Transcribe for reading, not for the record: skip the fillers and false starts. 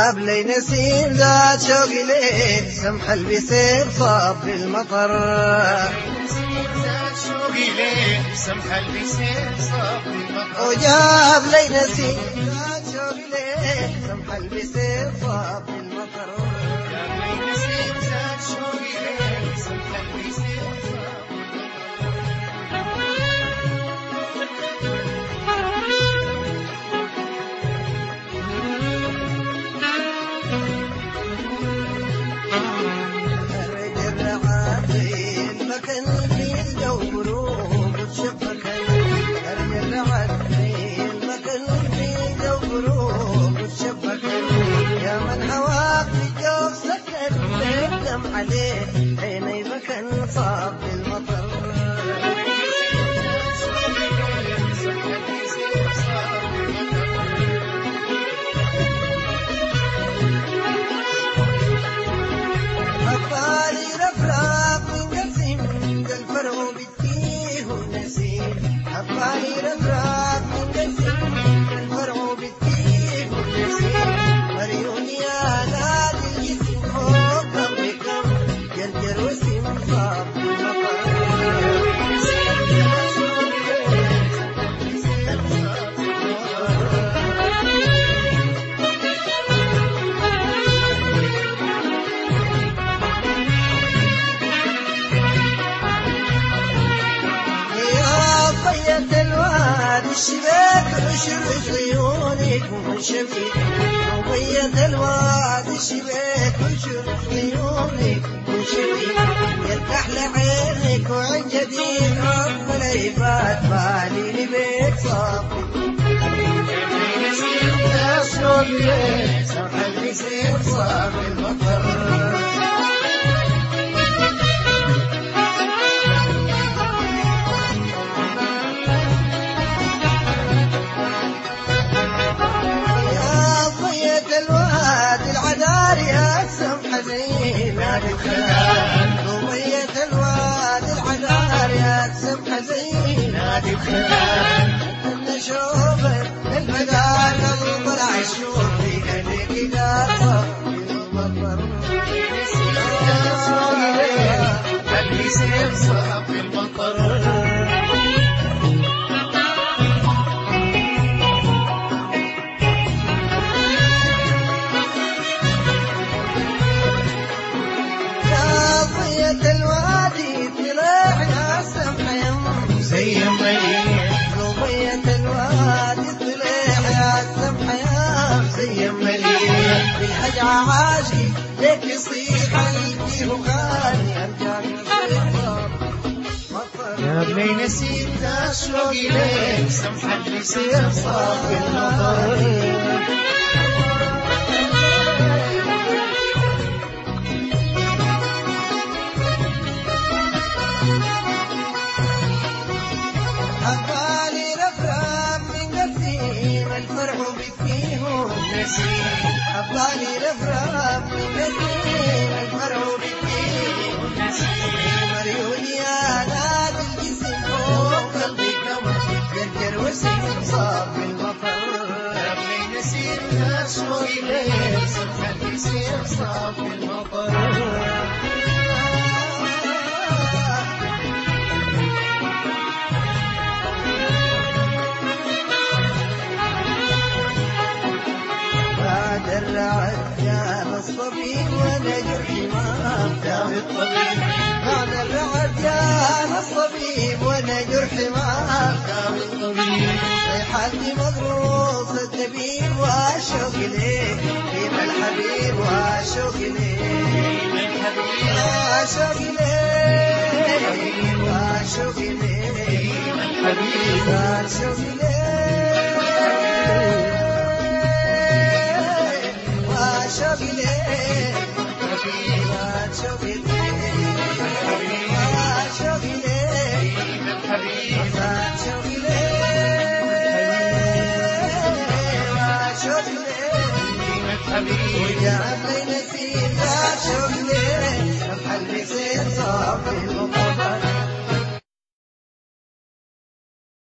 جاب لي نسيم ذات شوق ليك سمح بسير صاب المطر وجاب لي نسيم ذات شوق ليك سمح بسير صاب المطر عليه عيني مكان صاب المطر أبالي رفراق من قسم الفرع بتيه ونسيم أبالي رفراق من قسم الفرع بتيه ونسيم مريوني يا نادي الجسم فوق جرجر وسيم صاب المطر يا طية الوادي الشباك عشر عيونك ومنشفي طية الوادي الشباك عشر عيونك يرتاح لعينك وعن جديد رب العباد بالي لبيك صافي يا ليك سمح بسير صافي المطر يا ضية الوادي العذار يا سمح زينة ضوية الوادي العذار يا سمح زينة نشوفك الفدار نظر عشوف في قلبك دار المطر قلبي سير صاحب المطر الوادي طلع يا سمح يم زي مليح ضوية الوادي طلع يا سمح يم زي مليح بالحج عاشقي ليك يصيح قلبي وغالي ارجع يا بني نسيت اشوقي ليك سمح بسير صافي المطر أبالي رفرف من قسيم الفرع بكيه ونسيم أبالي رفرف من قسيم الفرع بكيه ونسيم مريوني يا نادي الجسم فوق قلبي كم جرجر وسيم صاب المطر ربي نسيم أشوقي ليك سمح بسير صاب المطر الرعد يا الصبيب وانا جرحي ما دام الطبيب هذا الرعد يا الصبيب وانا جرحي ما دام الطبيب صيحتي مغروس الدبيب واشوق ليك كيف الحبيب واشوق ليك واشوق ليك واشوق ليك الحبيب واشوق ليك شوقي ليك شوقي ليك شوقي ليك شوقي ليك وجاب لي نسيم ذات شوقي ليك سمح بسير صافي